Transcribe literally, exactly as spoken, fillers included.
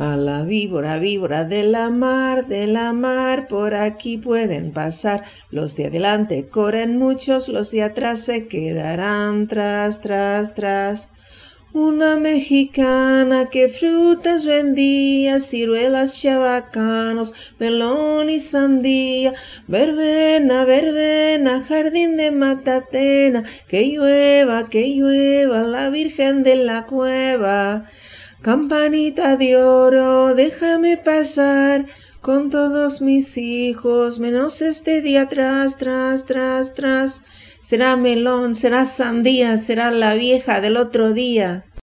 A la víbora, víbora de la mar, de la mar, por aquí pueden pasar. Los de adelante corren muchos, los de atrás se quedarán tras, tras, tras. Una mexicana que frutas vendía, ciruelas, chabacanos, melón y sandía. Verbena, verbena, jardín de matatena, que llueva, que llueva, la Virgen de la Cueva. Campanita de oro, déjame pasar con todos mis hijos, menos este día tras, tras, tras, tras. Será melón, será sandía, será la vieja del otro día.